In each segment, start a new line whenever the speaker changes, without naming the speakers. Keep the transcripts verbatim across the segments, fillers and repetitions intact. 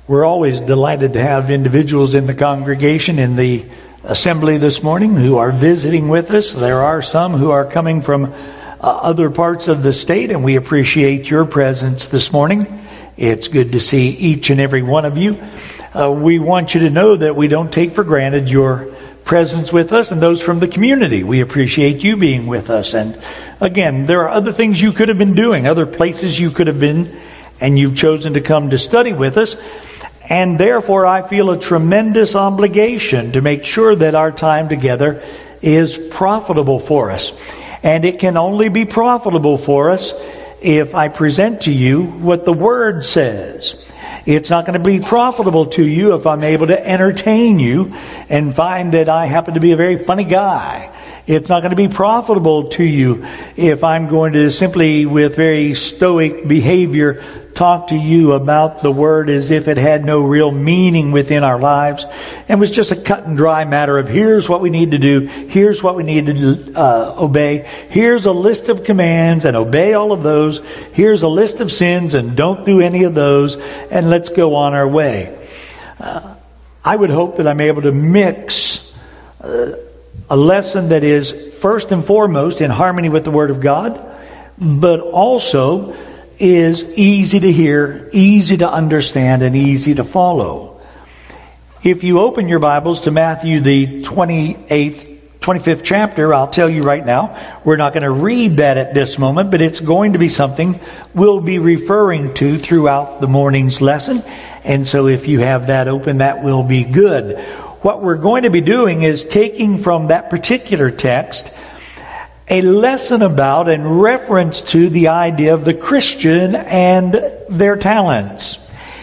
We're always delighted to have individuals in the congregation in the assembly this morning who are visiting with us. There are some who are coming from uh, other parts of the state, and we appreciate your presence this morning. It's good to see each and every one of you. Uh, we want you to know that we don't take for granted your presence with us and those from the community. We appreciate you being with us. And again, there are other things you could have been doing, other places you could have been, and you've chosen to come to study with us. And therefore, I feel a tremendous obligation to make sure that our time together is profitable for us. And it can only be profitable for us if I present to you what the Word says. It's not going to be profitable to you if I'm able to entertain you and find that I happen to be a very funny guy. It's not going to be profitable to you if I'm going to simply, with very stoic behavior, talk to you about the Word as if it had no real meaning within our lives and was just a cut and dry matter of here's what we need to do, here's what we need to uh, obey, here's a list of commands and obey all of those, here's a list of sins and don't do any of those, and let's go on our way. Uh, I would hope that I'm able to mix uh, a lesson that is first and foremost in harmony with the Word of God, but also is easy to hear, easy to understand, and easy to follow. If you open your Bibles to Matthew, the twenty-eighth, twenty-fifth chapter, I'll tell you right now, we're not going to read that at this moment, but it's going to be something we'll be referring to throughout the morning's lesson. And so if you have that open, that will be good. What we're going to be doing is taking from that particular text a lesson about and reference to the idea of the Christian and their talents.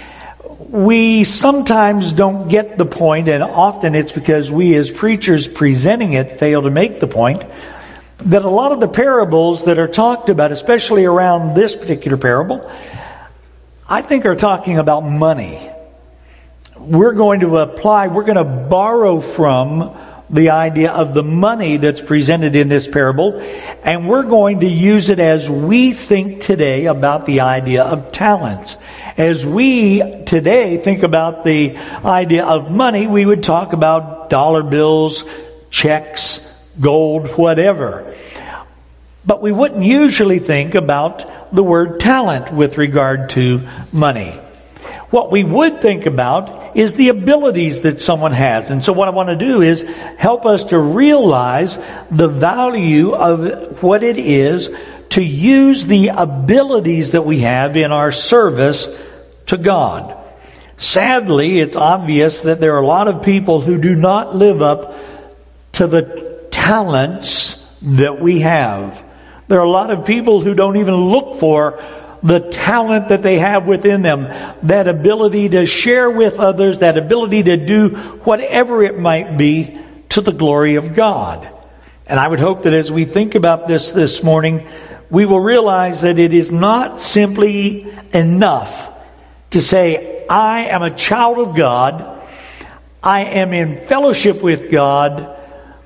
We sometimes don't get the point, and often it's because we as preachers presenting it fail to make the point, that a lot of the parables that are talked about, especially around this particular parable, I think are talking about money. We're going to apply, we're going to borrow from the idea of the money that's presented in this parable, and we're going to use it as we think today about the idea of talents. As we today think about the idea of money, we would talk about dollar bills, checks, gold, whatever. But we wouldn't usually think about the word talent with regard to money. What we would think about is the abilities that someone has. And so what I want to do is help us to realize the value of what it is to use the abilities that we have in our service to God. Sadly, it's obvious that there are a lot of people who do not live up to the talents that we have. There are a lot of people who don't even look for the talent that they have within them, that ability to share with others, that ability to do whatever it might be to the glory of God. And I would hope that as we think about this this morning, we will realize that it is not simply enough to say, I am a child of God, I am in fellowship with God,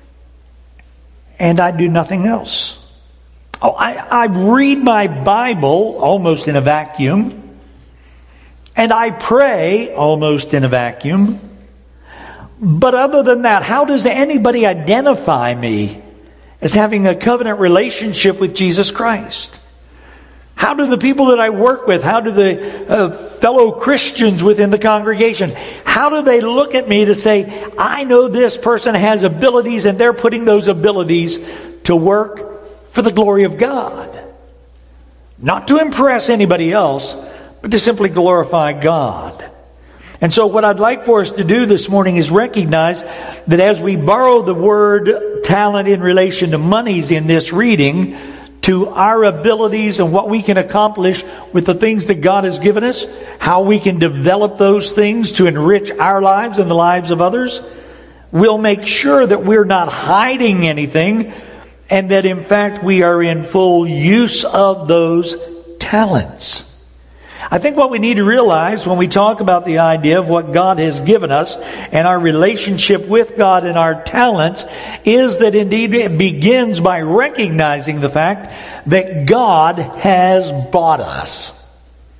and I do nothing else. Oh, I, I read my Bible almost in a vacuum, and I pray almost in a vacuum. But other than that, how does anybody identify me as having a covenant relationship with Jesus Christ? How do the people that I work with, how do the uh, fellow Christians within the congregation, how do they look at me to say, I know this person has abilities and they're putting those abilities to work for the glory of God? Not to impress anybody else, but to simply glorify God. And so what I'd like for us to do this morning is recognize that as we borrow the word talent in relation to monies in this reading, to our abilities and what we can accomplish with the things that God has given us, how we can develop those things to enrich our lives and the lives of others, we'll make sure that we're not hiding anything, and that in fact we are in full use of those talents. I think what we need to realize when we talk about the idea of what God has given us and our relationship with God and our talents is that indeed it begins by recognizing the fact that God has bought us.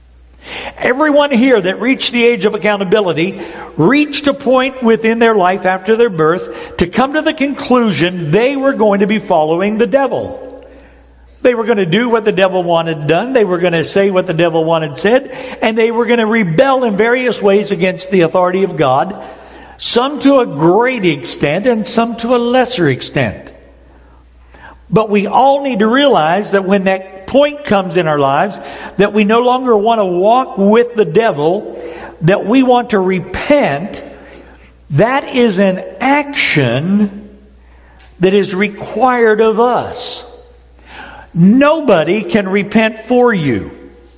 Everyone here that reached the age of accountability reached a point within their life after their birth to come to the conclusion they were going to be following the devil. They were going to do what the devil wanted done. They were going to say what the devil wanted said. And they were going to rebel in various ways against the authority of God. Some to a great extent and some to a lesser extent. But we all need to realize that when that point comes in our lives, that we no longer want to walk with the devil, that we want to repent, that is an action that is required of us. Nobody can repent for you.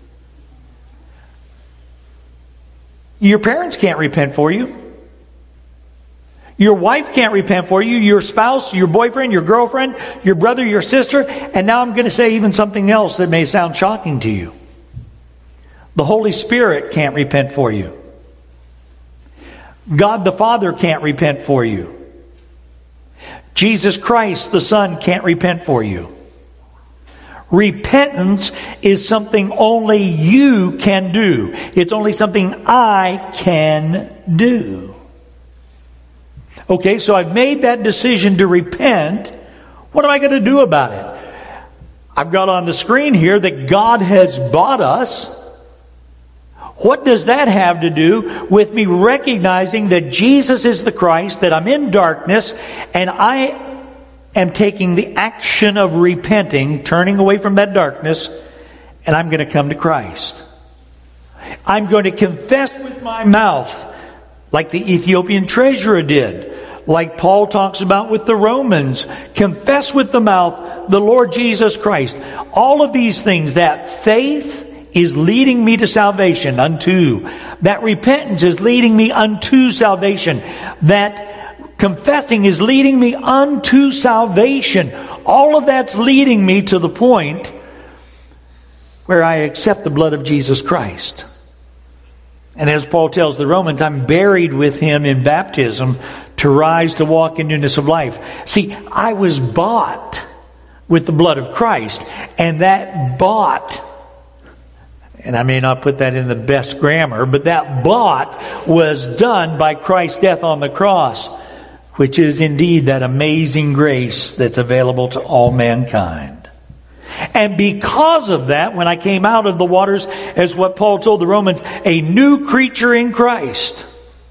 Your parents can't repent for you. Your wife can't repent for you. Your spouse, your boyfriend, your girlfriend, your brother, your sister. And now I'm going to say even something else that may sound shocking to you. The Holy Spirit can't repent for you. God the Father can't repent for you. Jesus Christ the Son can't repent for you. Repentance is something only you can do. It's only something I can do. Okay, so I've made that decision to repent. What am I going to do about it? I've got on the screen here that God has bought us. What does that have to do with me recognizing that Jesus is the Christ, that I'm in darkness, and I am taking the action of repenting, turning away from that darkness, and I'm going to come to Christ. I'm going to confess with my mouth, like the Ethiopian treasurer did, like Paul talks about with the Romans. Confess with the mouth the Lord Jesus Christ. All of these things, that faith is leading me to salvation unto. That repentance is leading me unto salvation. That confessing is leading me unto salvation. All of that's leading me to the point where I accept the blood of Jesus Christ. And as Paul tells the Romans, I'm buried with Him in baptism to rise to walk in newness of life. See, I was bought with the blood of Christ. And that bought, and I may not put that in the best grammar, but that bought was done by Christ's death on the cross, which is indeed that amazing grace that's available to all mankind. And because of that, when I came out of the waters, as what Paul told the Romans, a new creature in Christ.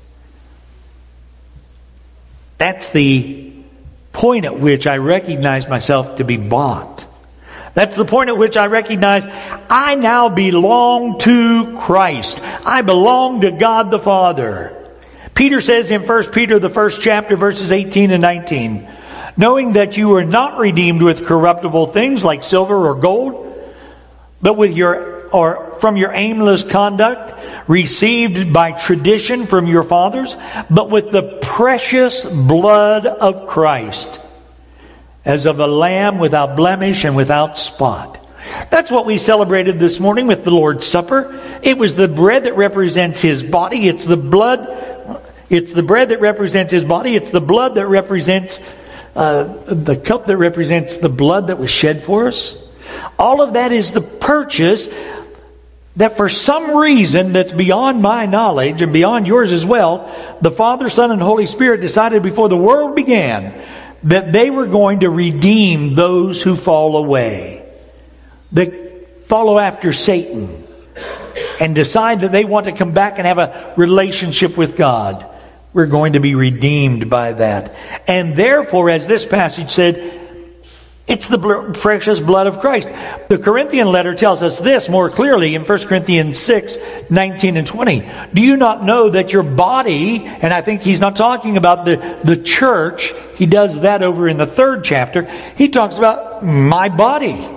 That's the point at which I recognize myself to be bought. That's the point at which I recognize I now belong to Christ. I belong to God the Father. Peter says in First Peter, the first chapter, verses eighteen and nineteen, knowing that you were not redeemed with corruptible things like silver or gold, but with your or from your aimless conduct received by tradition from your fathers, but with the precious blood of Christ, as of a lamb without blemish and without spot. That's what we celebrated this morning with the Lord's Supper. It was the bread that represents His body. It's the blood. It's the bread that represents His body. It's the blood that represents uh, the cup that represents the blood that was shed for us. All of that is the purchase that for some reason that's beyond my knowledge and beyond yours as well, the Father, Son, and Holy Spirit decided before the world began that they were going to redeem those who fall away, that follow after Satan, and decide that they want to come back and have a relationship with God. We're going to be redeemed by that. And therefore, as this passage said, it's the precious blood of Christ. The Corinthian letter tells us this more clearly in First Corinthians six, nineteen and twenty. Do you not know that your body, and I think he's not talking about the, the church, he does that over in the third chapter. He talks about my body,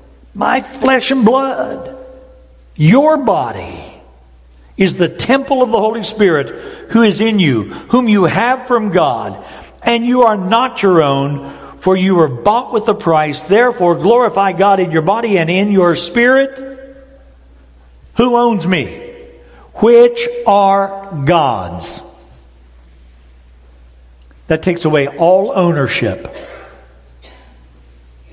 my flesh and blood. Your body is the temple of the Holy Spirit who is in you, whom you have from God, and you are not your own, for you were bought with a price. Therefore glorify God in your body and in your spirit. Who owns me? Which are God's. That takes away all ownership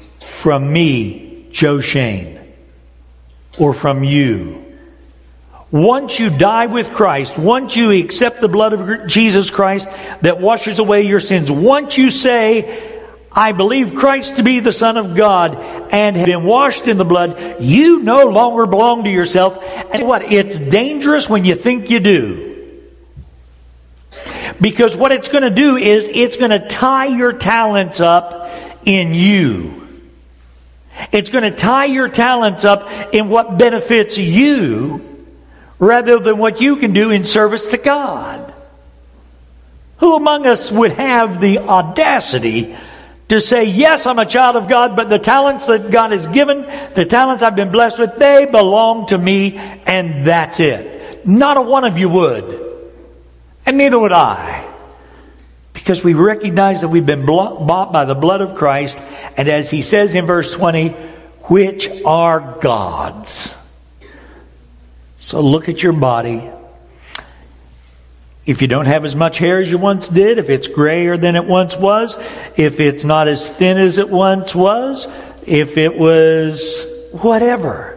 from me, Joe Shane, or from you. Once you die with Christ, once you accept the blood of Jesus Christ that washes away your sins, once you say, I believe Christ to be the Son of God and have been washed in the blood, you no longer belong to yourself. And what? It's dangerous when you think you do. Because what it's going to do is it's going to tie your talents up in you. It's going to tie your talents up in what benefits you rather than what you can do in service to God. Who among us would have the audacity to say, yes, I'm a child of God, but the talents that God has given, the talents I've been blessed with, they belong to me, and that's it. Not a one of you would. And neither would I. Because we recognize that we've been bought by the blood of Christ, and as he says in verse twenty, which are God's. So look at your body. If you don't have as much hair as you once did, if it's grayer than it once was, if it's not as thin as it once was, if it was whatever,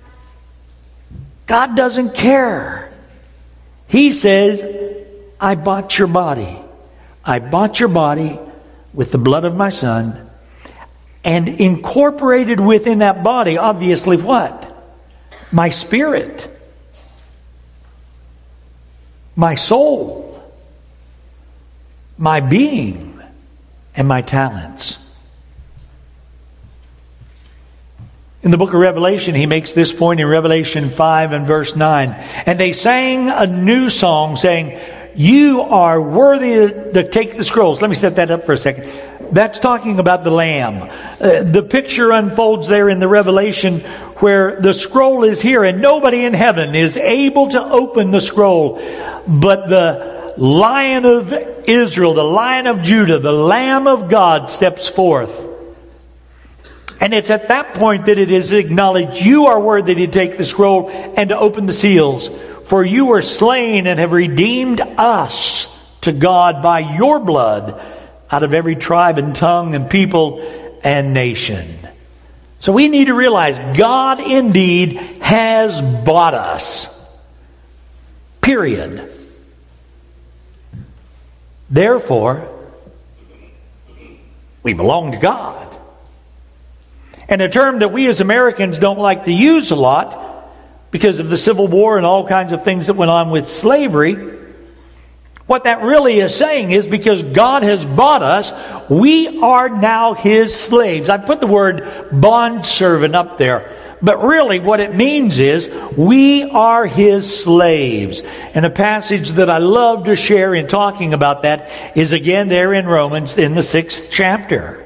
God doesn't care. He says, I bought your body. I bought your body with the blood of my Son, and incorporated within that body, obviously what? My spirit. My soul, my being, and my talents. In the book of Revelation, he makes this point in Revelation five and verse nine. And they sang a new song saying, you are worthy to take the scrolls. Let me set that up for a second. That's talking about the Lamb. Uh, the picture unfolds there in the Revelation where the scroll is here and nobody in heaven is able to open the scroll. But the Lion of Israel, the Lion of Judah, the Lamb of God steps forth. And it's at that point that it is acknowledged, you are worthy to take the scroll and to open the seals. For you were slain and have redeemed us to God by your blood out of every tribe and tongue and people and nation. So we need to realize God indeed has bought us. Period. Therefore, we belong to God. And a term that we as Americans don't like to use a lot because of the Civil War and all kinds of things that went on with slavery. What that really is saying is because God has bought us, we are now His slaves. I put the word bondservant up there. But really what it means is we are His slaves. And a passage that I love to share in talking about that is again there in Romans in the sixth chapter.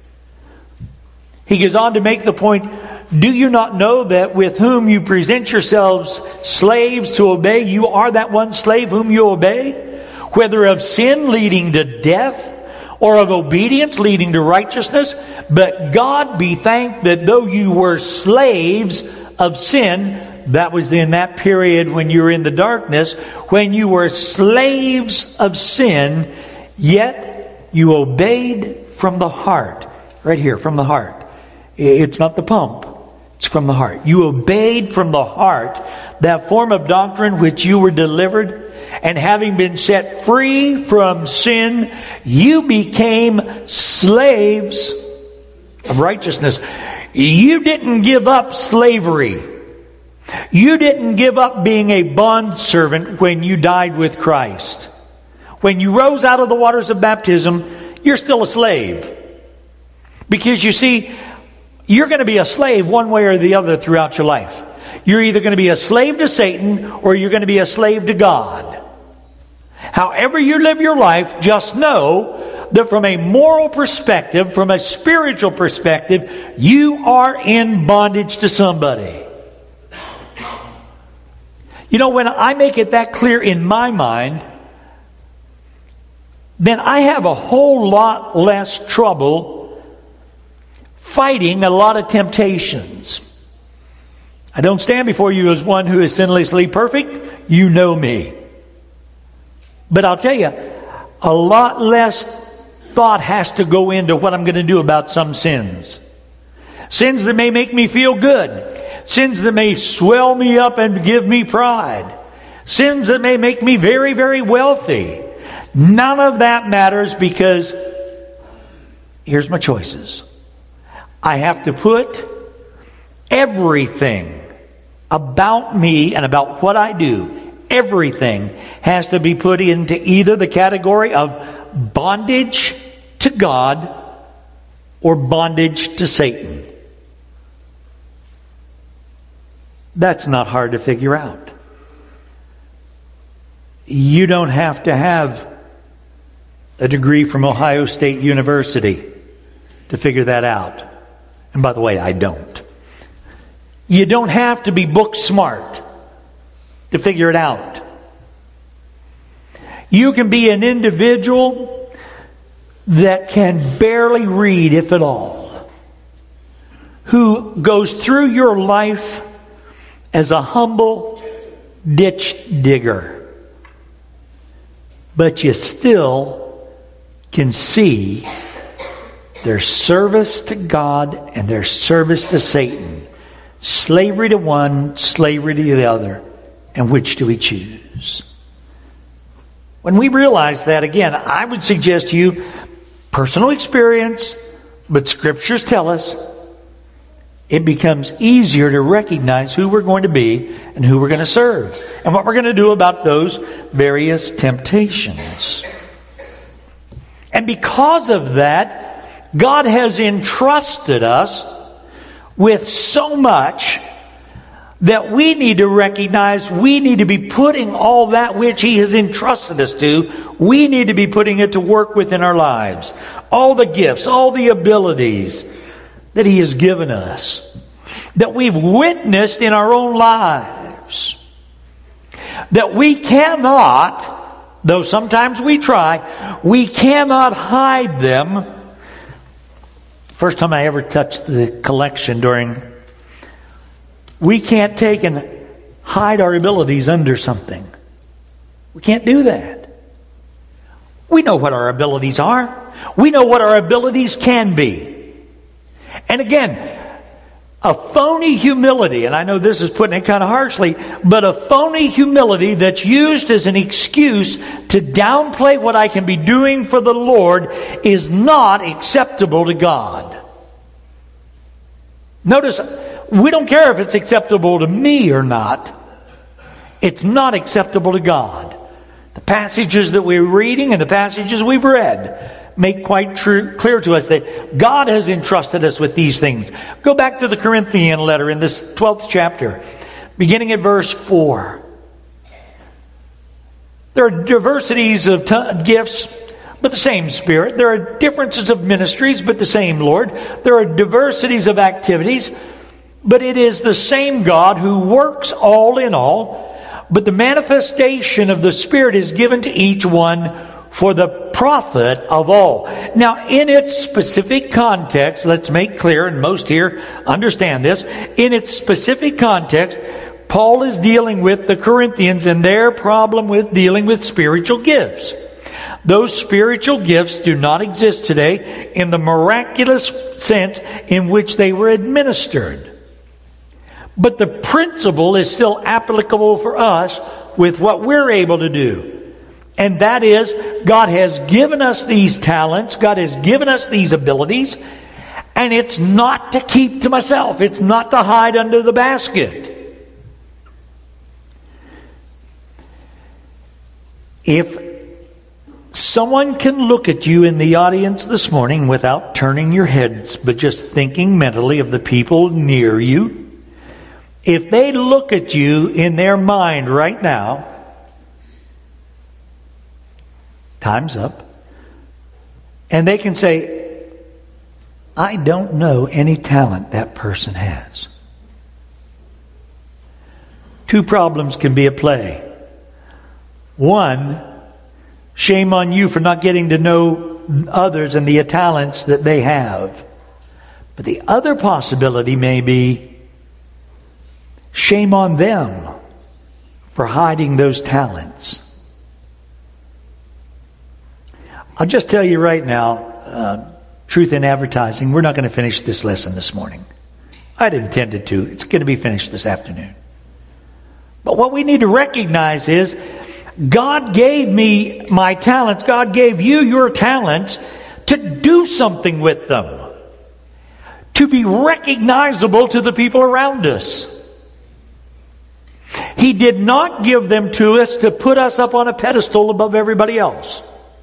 He goes on to make the point, do you not know that with whom you present yourselves slaves to obey, you are that one slave whom you obey? Whether of sin leading to death, or of obedience leading to righteousness. But God be thanked that though you were slaves of sin, that was in that period when you were in the darkness, when you were slaves of sin, yet you obeyed from the heart. Right here, from the heart. It's not the pump. It's from the heart. You obeyed from the heart that form of doctrine which you were delivered. And having been set free from sin, you became slaves of righteousness. You didn't give up slavery. You didn't give up being a bondservant when you died with Christ. When you rose out of the waters of baptism, you're still a slave. Because you see, you're going to be a slave one way or the other throughout your life. You're either going to be a slave to Satan or you're going to be a slave to God. However you live your life, just know that from a moral perspective, from a spiritual perspective, you are in bondage to somebody. You know, when I make it that clear in my mind, then I have a whole lot less trouble fighting a lot of temptations. I don't stand before you as one who is sinlessly perfect. You know me. But I'll tell you, a lot less thought has to go into what I'm going to do about some sins. Sins that may make me feel good. Sins that may swell me up and give me pride. Sins that may make me very, very wealthy. None of that matters, because here's my choices. I have to put everything about me and about what I do, everything has to be put into either the category of bondage to God or bondage to Satan. That's not hard to figure out. You don't have to have a degree from Ohio State University to figure that out. And by the way, I don't. You don't have to be book smart to figure it out. You can be an individual that can barely read, if at all, who goes through your life as a humble ditch digger. But you still can see their service to God and their service to Satan. Slavery to one, slavery to the other. And which do we choose? When we realize that, again, I would suggest to you, personal experience, but Scriptures tell us, it becomes easier to recognize who we're going to be and who we're going to serve. And what we're going to do about those various temptations. And because of that, God has entrusted us with so much that we need to recognize we need to be putting all that which He has entrusted us to, we need to be putting it to work within our lives. All the gifts, all the abilities that He has given us, that we've witnessed in our own lives, that we cannot, though sometimes we try, we cannot hide them. First time I ever touched the collection during, we can't take and hide our abilities under something. We can't do that. We know what our abilities are. We know what our abilities can be. And again, a phony humility, and I know this is putting it kind of harshly, but a phony humility that's used as an excuse to downplay what I can be doing for the Lord is not acceptable to God. Notice, we don't care if it's acceptable to me or not. It's not acceptable to God. The passages that we're reading and the passages we've read make quite true, clear to us that God has entrusted us with these things. Go back to the Corinthian letter in this twelfth chapter, beginning at verse four. There are diversities of t- gifts, but the same Spirit. There are differences of ministries, but the same Lord. There are diversities of activities, but it is the same God who works all in all. But the manifestation of the Spirit is given to each one for the profit of all. Now, in its specific context, let's make clear, and most here understand this, in its specific context, Paul is dealing with the Corinthians and their problem with dealing with spiritual gifts. Those spiritual gifts do not exist today in the miraculous sense in which they were administered. But the principle is still applicable for us with what we're able to do. And that is, God has given us these talents, God has given us these abilities, and it's not to keep to myself. It's not to hide under the basket. If someone can look at you in the audience this morning without turning your heads, but just thinking mentally of the people near you, if they look at you in their mind right now, time's up, and they can say, I don't know any talent that person has. Two problems can be at play. One, shame on you for not getting to know others and the talents that they have. But the other possibility may be, shame on them for hiding those talents. I'll just tell you right now, uh, truth in advertising, we're not going to finish this lesson this morning. I'd intended to. It's going to be finished this afternoon. But what we need to recognize is God gave me my talents. God gave you your talents to do something with them. To be recognizable to the people around us. He did not give them to us to put us up on a pedestal above everybody else.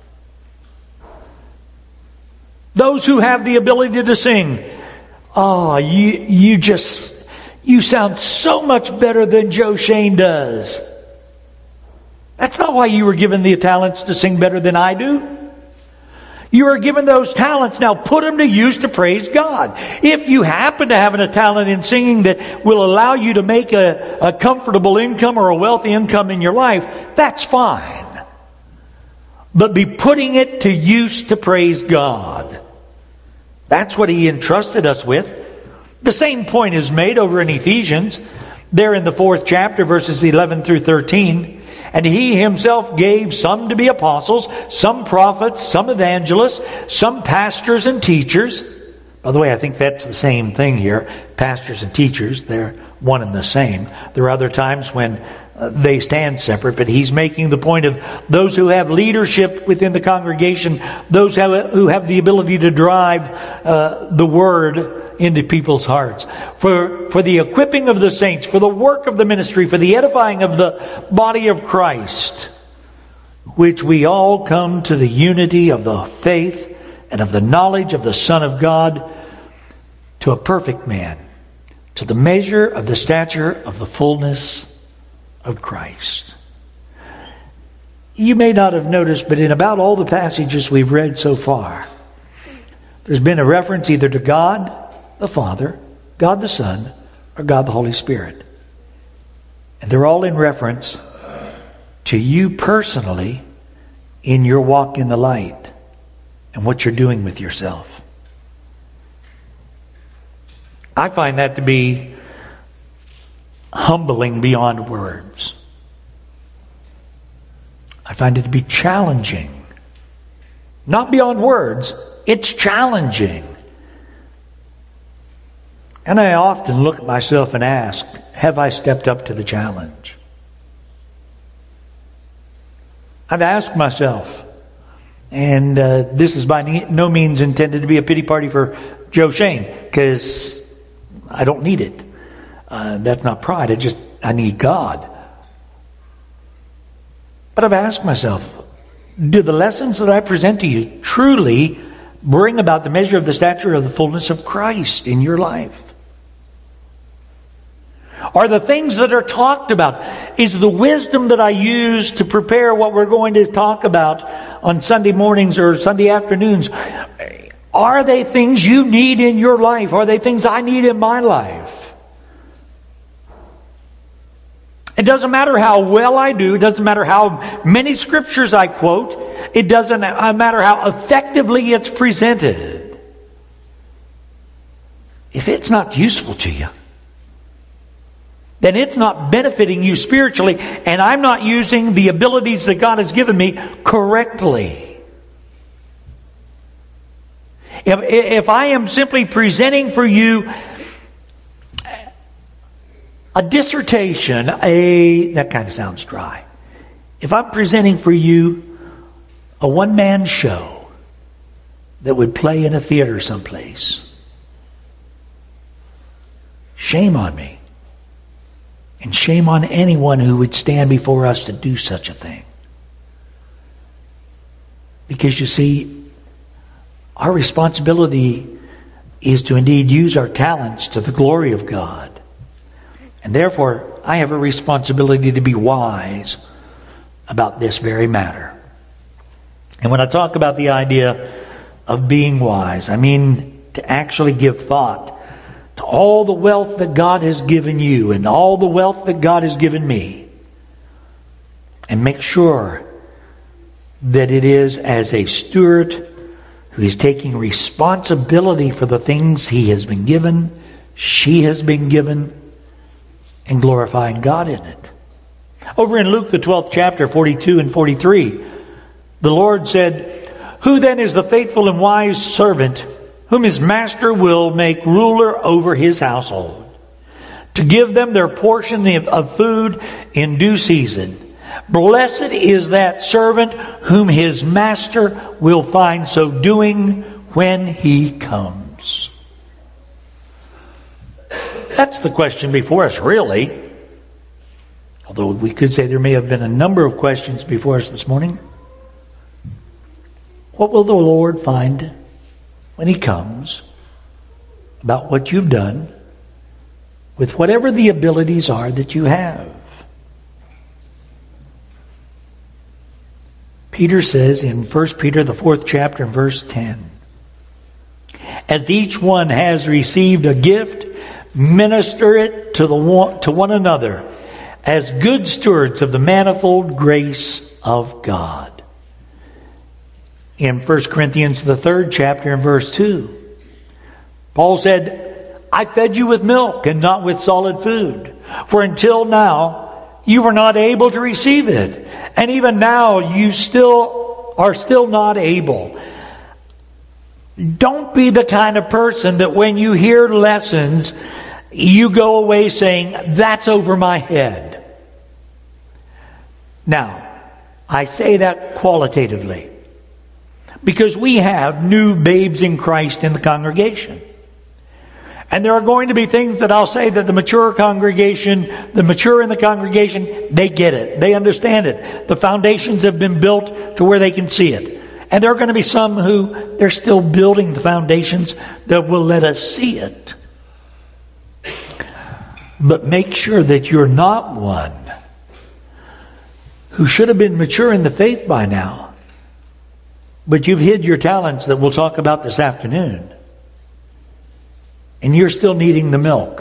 Those who have the ability to sing, oh, you, you just, you sound so much better than Joe Shane does. That's not why you were given the talents to sing better than I do. You are given those talents. Now put them to use to praise God. If you happen to have a talent in singing that will allow you to make a, a comfortable income or a wealthy income in your life, that's fine. But be putting it to use to praise God. That's what He entrusted us with. The same point is made over in Ephesians, there in the fourth chapter, verses eleven through thirteen. And He Himself gave some to be apostles, some prophets, some evangelists, some pastors and teachers. By the way, I think that's the same thing here. Pastors and teachers, they're one and the same. There are other times when uh, they stand separate, but He's making the point of those who have leadership within the congregation, those who have the ability to drive uh, the Word into people's hearts. For, for the equipping of the saints, for the work of the ministry, for the edifying of the body of Christ, which we all come to the unity of the faith and of the knowledge of the Son of God, to a perfect man, to the measure of the stature of the fullness of Christ. You may not have noticed, but in about all the passages we've read so far, there's been a reference either to God the Father, God the Son, or God the Holy Spirit. And they're all in reference to you personally in your walk in the light and what you're doing with yourself. I find that to be humbling beyond words. I find it to be challenging. Not beyond words, it's challenging. And I often look at myself and ask, have I stepped up to the challenge? I've asked myself, and uh, this is by no means intended to be a pity party for Joe Shane, because I don't need it. Uh, that's not pride, I just, I need God. But I've asked myself, do the lessons that I present to you truly bring about the measure of the stature of the fullness of Christ in your life? Are the things that are talked about, is the wisdom that I use to prepare what we're going to talk about on Sunday mornings or Sunday afternoons, are they things you need in your life? Are they things I need in my life? It doesn't matter how well I do. It doesn't matter how many scriptures I quote. It doesn't matter how effectively it's presented. If it's not useful to you, then it's not benefiting you spiritually, and I'm not using the abilities that God has given me correctly. If, if I am simply presenting for you a dissertation, a that kind of sounds dry. If I'm presenting for you a one-man show that would play in a theater someplace, shame on me. And shame on anyone who would stand before us to do such a thing. Because you see, our responsibility is to indeed use our talents to the glory of God. And therefore, I have a responsibility to be wise about this very matter. And when I talk about the idea of being wise, I mean to actually give thought to all the wealth that God has given you and all the wealth that God has given me. And make sure that it is as a steward who is taking responsibility for the things he has been given, she has been given, and glorifying God in it. Over in Luke the twelfth chapter, forty-two and forty-three, the Lord said, "Who then is the faithful and wise servant whom his master will make ruler over his household, to give them their portion of food in due season. Blessed is that servant whom his master will find so doing when he comes. That's the question before us, really. Although we could say there may have been a number of questions before us this morning. What will the Lord find when he comes about what you've done with whatever the abilities are that you have? Peter says in First Peter, the fourth chapter, verse ten, as each one has received a gift, minister it to the one, to one another as good stewards of the manifold grace of God. In First Corinthians, the third chapter, and verse two, Paul said, I fed you with milk and not with solid food, for until now you were not able to receive it, and even now you still are still not able. Don't be the kind of person that when you hear lessons, you go away saying, that's over my head. Now, I say that qualitatively, because we have new babes in Christ in the congregation. And there are going to be things that I'll say that the mature congregation, the mature in the congregation, they get it. They understand it. The foundations have been built to where they can see it. And there are going to be some who, they're still building the foundations that will let us see it. But make sure that you're not one who should have been mature in the faith by now, but you've hid your talents that we'll talk about this afternoon, and you're still needing the milk.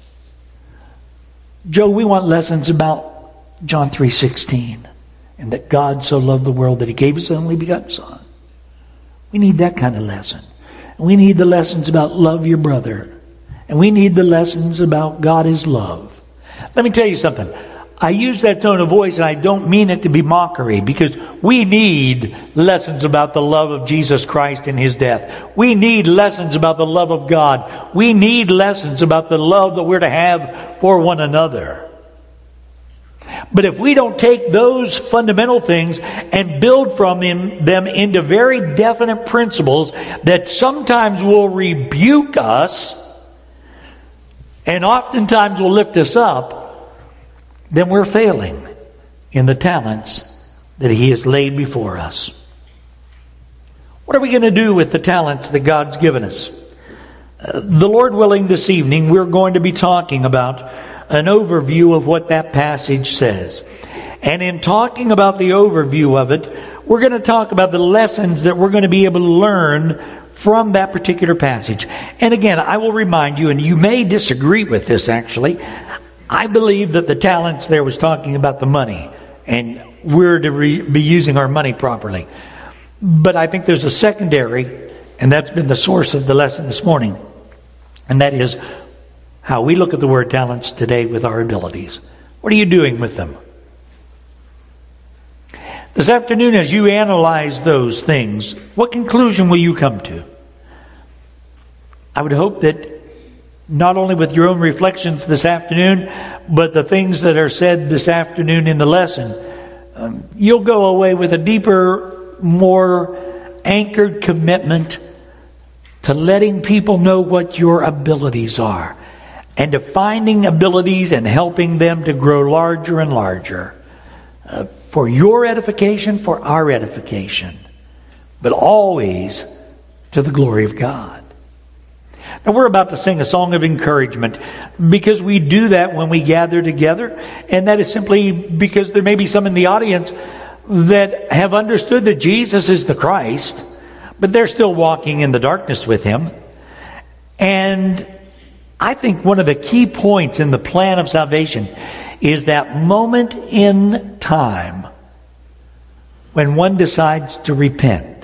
Joe, we want lessons about John three sixteen, and that God so loved the world that he gave his only begotten Son. We need that kind of lesson. And we need the lessons about love your brother. And we need the lessons about God is love. Let me tell you something. I use that tone of voice and I don't mean it to be mockery, because we need lessons about the love of Jesus Christ and his death. We need lessons about the love of God. We need lessons about the love that we're to have for one another. But if we don't take those fundamental things and build from them into very definite principles that sometimes will rebuke us and oftentimes will lift us up, then we're failing in the talents that he has laid before us. What are we going to do with the talents that God's given us? Uh, the Lord willing, this evening we're going to be talking about an overview of what that passage says. And in talking about the overview of it, we're going to talk about the lessons that we're going to be able to learn from that particular passage. And again, I will remind you, and you may disagree with this actually, I believe that the talents there was talking about the money, and we're to re- be using our money properly. But I think there's a secondary, and that's been the source of the lesson this morning, and that is how we look at the word talents today with our abilities. What are you doing with them? This afternoon, as you analyze those things, what conclusion will you come to? I would hope that not only with your own reflections this afternoon, but the things that are said this afternoon in the lesson, um, you'll go away with a deeper, more anchored commitment to letting people know what your abilities are, and to finding abilities and helping them to grow larger and larger. Uh, for your edification, for our edification, but always to the glory of God. Now we're about to sing a song of encouragement, because we do that when we gather together, and that is simply because there may be some in the audience that have understood that Jesus is the Christ, but they're still walking in the darkness with him. And I think one of the key points in the plan of salvation is that moment in time when one decides to repent.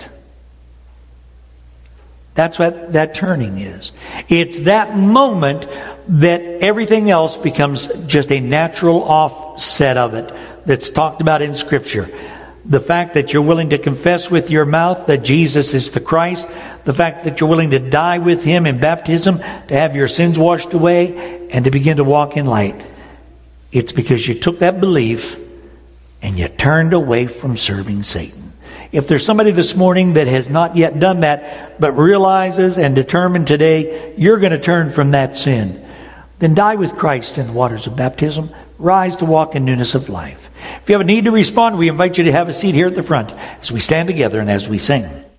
That's what that turning is. It's that moment that everything else becomes just a natural offset of it that's talked about in Scripture. the fact that you're willing to confess with your mouth that Jesus is the Christ, the fact that you're willing to die with Him in baptism, to have your sins washed away, and to begin to walk in light. It's because you took that belief and you turned away from serving Satan. If there's somebody this morning that has not yet done that, but realizes and determined today you're going to turn from that sin, then die with Christ in the waters of baptism. Rise to walk in newness of life. If you have a need to respond, we invite you to have a seat here at the front as we stand together and as we sing.